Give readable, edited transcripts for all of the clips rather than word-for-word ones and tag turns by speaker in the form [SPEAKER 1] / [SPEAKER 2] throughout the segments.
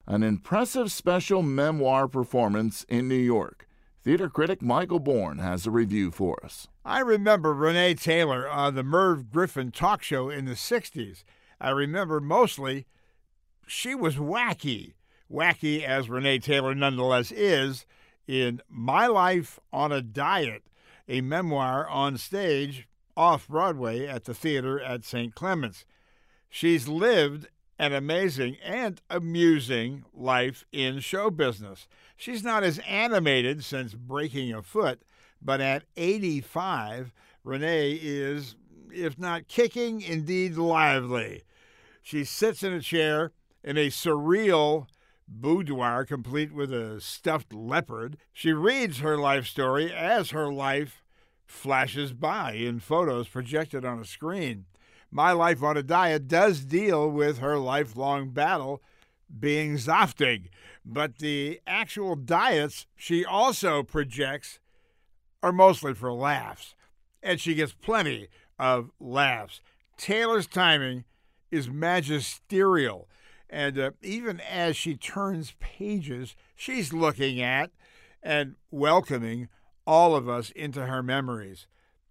[SPEAKER 1] an impressive special memoir performance in New York. Theater critic Michael Bourne has a review for us.
[SPEAKER 2] I remember Renee Taylor on the Merv Griffin talk show in the 60s. I remember mostly she was wacky. Wacky as Renee Taylor nonetheless is in My Life on a Diet, a memoir on stage off-Broadway at the theater at St. Clements. She's lived an amazing and amusing life in show business. She's not as animated since breaking a foot, but at 85, Renee is, if not kicking, indeed lively. She sits in a chair in a surreal boudoir complete with a stuffed leopard. She reads her life story as her life flashes by in photos projected on a screen. My Life on a Diet does deal with her lifelong battle being Zoftig, but the actual diets she also projects are mostly for laughs, and she gets plenty of laughs. Taylor's timing is magisterial, and even as she turns pages, she's looking at and welcoming all of us into her memories,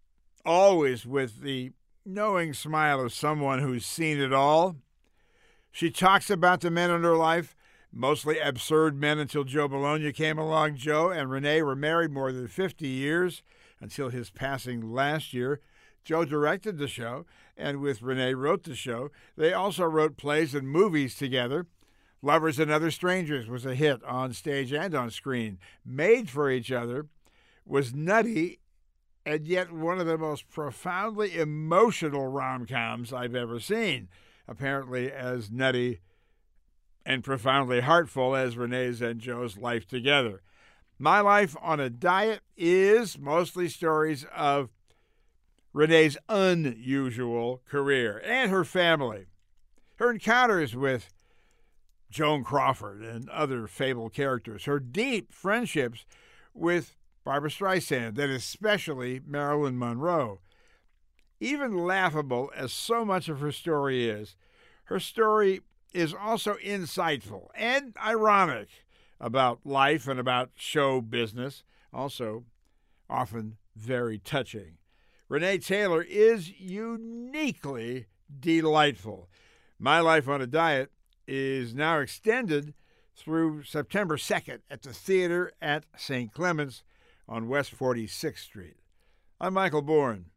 [SPEAKER 2] always with the knowing smile of someone who's seen it all. She talks about the men in her life, mostly absurd men until Joe Bologna came along. Joe and Renee were married more than 50 years until his passing last year. Joe directed the show, and with Renee wrote the show. They also wrote plays and movies together. Lovers and Other Strangers was a hit on stage and on screen. Made for Each Other was nutty and yet one of the most profoundly emotional rom-coms I've ever seen, apparently as nutty and profoundly heartful as Renee's and Joe's life together. My Life on a Diet is mostly stories of Renee's unusual career and her family, her encounters with Joan Crawford and other fabled characters, her deep friendships with Barbra Streisand, and especially Marilyn Monroe. Even laughable as so much of her story is, her story is also insightful and ironic about life and about show business, also often very touching. Renee Taylor is uniquely delightful. My Life on a Diet is now extended through September 2nd at the theater at St. Clements on West 46th Street. I'm Michael Bourne.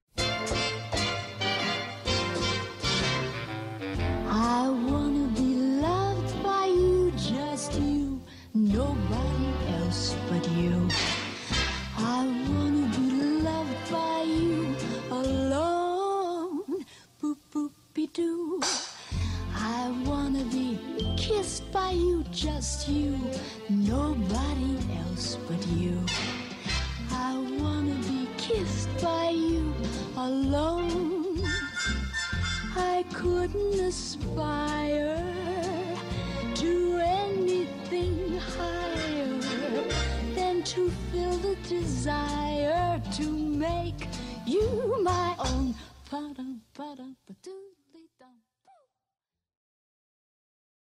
[SPEAKER 3] I want to be loved by you, just you, nobody else but you. I want to be loved by you alone, boop boop be doo. I want to be kissed by you, just you, nobody else but you. I want to be kissed by you alone. I couldn't aspire to anything higher than to feel the desire to make you my own. Ba-dum, ba-dum, ba-dum.